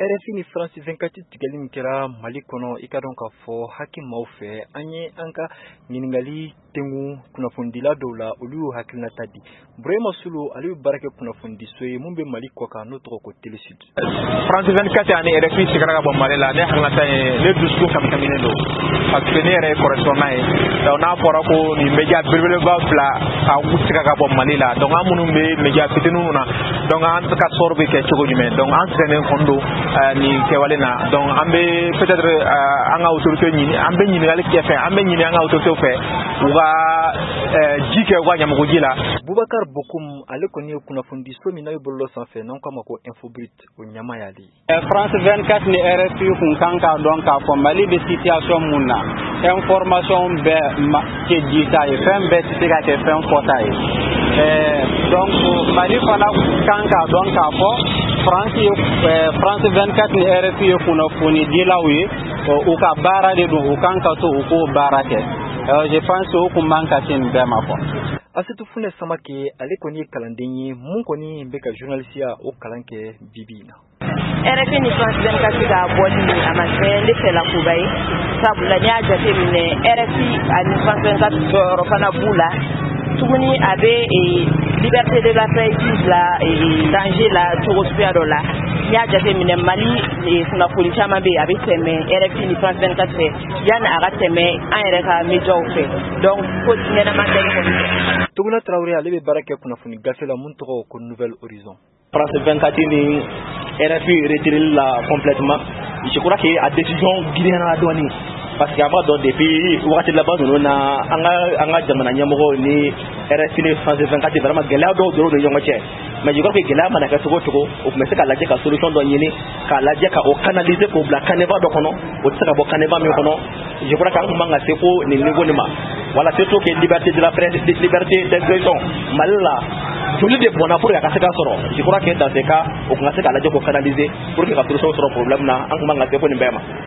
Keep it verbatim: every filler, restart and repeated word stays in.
R F I ni France vingt-quatre tigɛli min kɛra Mali kɔnɔ i ka dɔn ka fɔ hakimaw fɛ an ye an ka ɲininkali tengu kunnafonidila dɔw la olu y'u hakilinata di. Burema Sulu ale bɛ baara kɛ kunnafonidiso ye mun bɛ Mali kɔ kan n'o tɔgɔ ko Tele Sud. France vingt-quatre ani R F I sigira ka bɔ Mali la ne hakilinata ye ne dusukun kamikaminen don parce que ne yɛrɛ ye kɔrɔsɔnna ye donc n'a fɔra ko nin média belebeleba fila ka siga ka bɔ Mali la donc an minnu bɛ média fitininw na donc an ka sɔrɔ bɛ kɛ cogo jumɛn donc an sɛgɛnnen kɔni don ni kɛwale na donc an bɛ peut-être an ka autorité ɲini an bɛ ɲininkali kɛ fɛ an bɛ ɲini an ka autorité fɛ u ka ji kɛ u ka ɲamagoji la. Boubacar Bokoum ale kɔni ye kunnafonidiso min n'a bɛ bɔlɔlɔ sanfɛ n'an k'a ma ko Infobrit o ɲɛmaa y'ale. France vingt-quatre ni R F I kun kan k'a dɔn k'a fɔ Mali bɛ situation mun na information bɛɛ tɛ dita ye fɛn bɛɛ tɛ se ka kɛ fɛn fɔta ye donc Mali fana kan k'a dɔn k'a fɔ France ye France vingt-quatre ni R F I ye kunnafonidilaw ye u ka baara de don u kan ka to u k'o baara kɛ je pense o kun man ka se nin bɛɛ ma fɔ. Asetu Funɛ Samake ale kɔni ye kalanden ye mun kɔni bɛ ka journalisiya o kalan kɛ bibi in na. R F I ni France vingt-quatre ka bɔli a ma kɛ ne fɛla koba ye sabula n'i y'a jateminɛ R F I ani France vingt-quatre jɔyɔrɔ fana b'u la tuguni a bɛ liberté de la presse la danger la cogo suguya dɔ la n'i y'a jateminɛ Mali kunnafoni caman bɛ yen a bɛ tɛmɛ R F I ni France vingt-quatre fɛ yanni a ka tɛmɛ an yɛrɛ ka médiaw fɛ donc ko ɲɛnama tɛ kɔni. Tugula Traoré ale bɛ baara kɛ kunnafoni gafe la mun tɔgɔ ko Nouvelle Horizon. France vingt-quatre ni R F I retiré la complètement. Je crois que la décision guinéenne dɔɔni parce que a b'a dɔn depuis wagati laban ninnu na an ka an ka jamana ɲɛmɔgɔw ni R F I ni France vingt-quatre vraiment gɛlɛya dɔw dɔrɔn ni ɲɔgɔn cɛ mais je crois que gɛlɛya mana kɛ cogo cogo o tun bɛ se ka lajɛ ka solution dɔ ɲini k'a lajɛ ka o canaliser k'o bila canevas dɔ kɔnɔ o tɛ se ka bɔ canevas min kɔnɔ je crois que an kun man ka se fo nin niveau nin ma voilà surtout que liberté de la presse liberté d'expression Mali la joli de bɔnna pour que a ka se ka sɔrɔ je crois que dans ce cas o kun ka se ka lajɛ k'o canaliser pour que ka solution sɔrɔ problème na an kun man ka se fo nin bɛɛ ma.